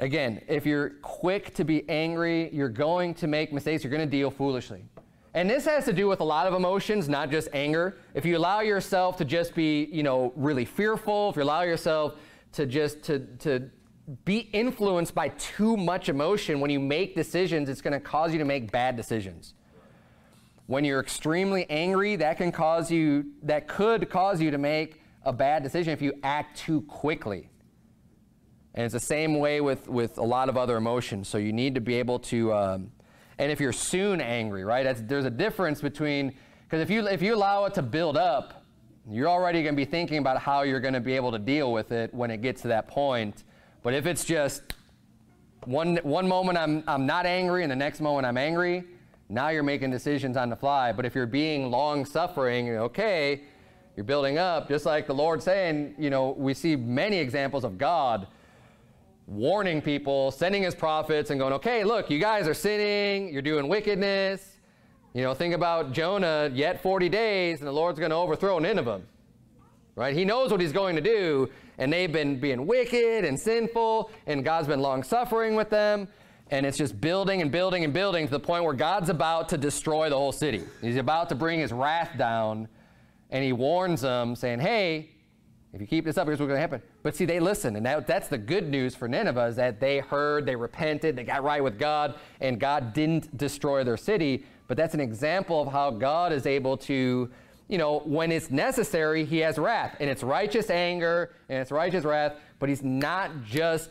Again, if you're quick to be angry, you're going to make mistakes. You're going to deal foolishly. And this has to do with a lot of emotions, not just anger. If you allow yourself to just be, really fearful, if you allow yourself to just to be influenced by too much emotion, when you make decisions, it's going to cause you to make bad decisions. When you're extremely angry, that could cause you to make a bad decision if you act too quickly. And it's the same way with a lot of other emotions. So you need to be able to, and if you're soon angry, right? There's a difference between, because if you allow it to build up, you're already going to be thinking about how you're going to be able to deal with it when it gets to that point. But if it's just one moment I'm not angry and the next moment I'm angry, now you're making decisions on the fly. But if you're being long-suffering, okay, you're building up, just like the Lord saying, we see many examples of God warning people, sending his prophets and going, okay, look, you guys are sinning, you're doing wickedness. Think about Jonah, yet 40 days, and the Lord's going to overthrow Nineveh. Right? He knows what he's going to do, and they've been being wicked and sinful, and God's been long-suffering with them, and it's just building and building and building to the point where God's about to destroy the whole city. He's about to bring his wrath down, and he warns them, saying, hey, if you keep this up, here's what's going to happen. But see, they listened, and that's the good news for Nineveh, is that they heard, they repented, they got right with God, and God didn't destroy their city. But that's an example of how God is able to, when it's necessary, he has wrath. And it's righteous anger, and it's righteous wrath, but he's not just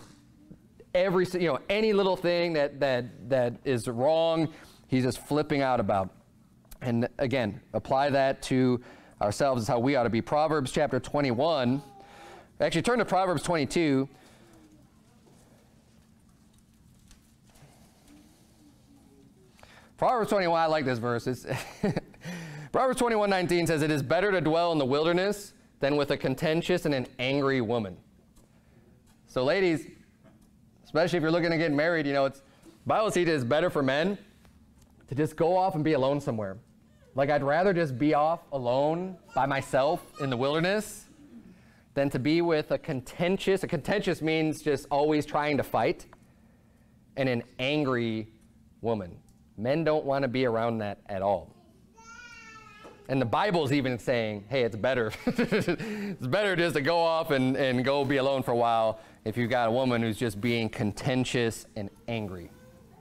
any little thing that is wrong, he's just flipping out about. And again, apply that to ourselves, is how we ought to be. Proverbs chapter 21. Actually, turn to Proverbs 22. Proverbs 21, I like this verse. Proverbs 21:19 says, it is better to dwell in the wilderness than with a contentious and an angry woman. So ladies, especially if you're looking to get married, Bible says it is better for men to just go off and be alone somewhere. Like, I'd rather just be off alone by myself in the wilderness than to be with a contentious means just always trying to fight, and an angry woman. Men don't want to be around that at all. And the Bible's even saying, hey, it's better. It's better just to go off and go be alone for a while if you've got a woman who's just being contentious and angry.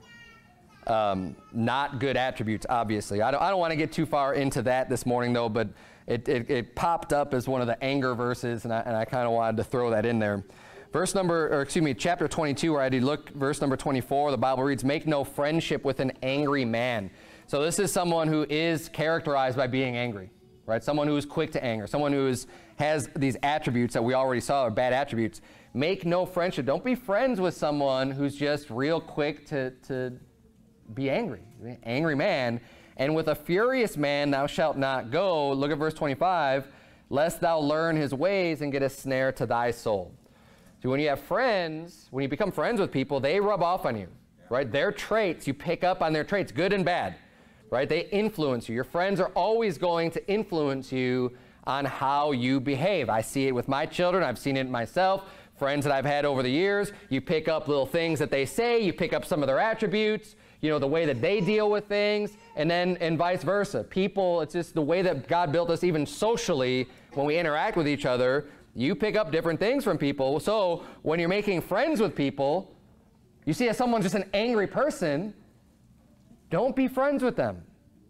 Not good attributes, obviously. I don't want to get too far into that this morning, though, but it popped up as one of the anger verses, and I kind of wanted to throw that in there. Chapter 22, where I did look, verse number 24, the Bible reads, make no friendship with an angry man. So this is someone who is characterized by being angry, right? Someone who is quick to anger, someone who has these attributes that we already saw are bad attributes. Make no friendship. Don't be friends with someone who's just real quick to be angry, angry man. And with a furious man thou shalt not go. Look at verse 25. Lest thou learn his ways and get a snare to thy soul. So when you have friends, when you become friends with people, they rub off on you, right? Their traits, you pick up on their traits, good and bad, right? They influence you. Your friends are always going to influence you on how you behave. I see it with my children. I've seen it myself. Friends that I've had over the years, you pick up little things that they say, you pick up some of their attributes, the way that they deal with things, and vice versa. People, it's just the way that God built us even socially when we interact with each other. You pick up different things from people. So when you're making friends with people, you see if someone's just an angry person, don't be friends with them.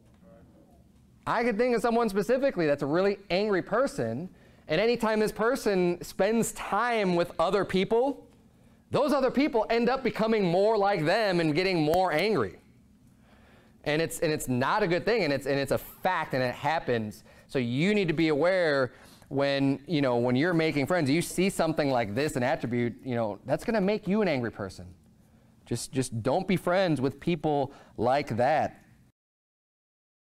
I could think of someone specifically that's a really angry person, and anytime this person spends time with other people, those other people end up becoming more like them and getting more angry. And it's not a good thing, and it's a fact, and it happens. So you need to be aware when you're making friends, you see something like this, an attribute, that's going to make you an angry person. Just don't be friends with people like that.